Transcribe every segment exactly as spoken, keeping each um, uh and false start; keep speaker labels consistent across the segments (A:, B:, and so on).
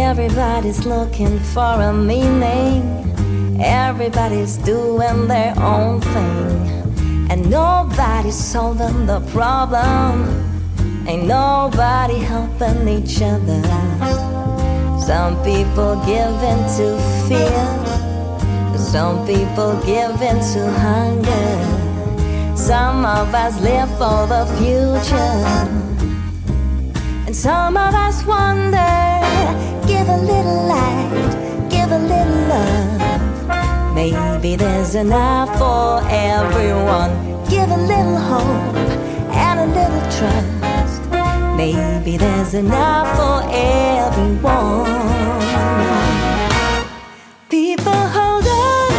A: Everybody's looking for a meaning. Everybody's doing their own thing, and nobody's solving the problem. Ain't nobody helping each other. Some people give in to fear. Some people give in to hunger. Some of us live for the future, and some of us wonder. Give a little light, give a little love. Maybe there's enough for everyone. Give a little hope and a little trust. Maybe there's enough for everyone. People, hold on.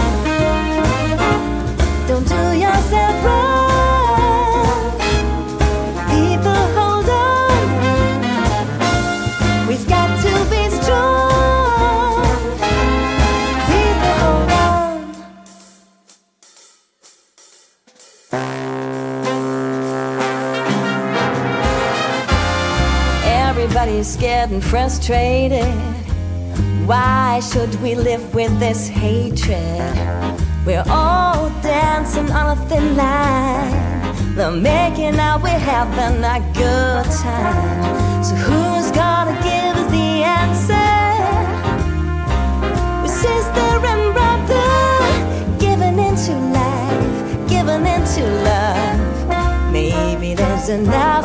A: Don't do yourself wrong. People, hold on. We've got to be strong. People, hold on. Everybody's getting frustrated. Why should we live with this hatred? We're all dancing on a thin line. They're making out we're having a good time. So who's gonna give us the answer? We're sister and brother, giving into life, giving into love. Maybe there's enough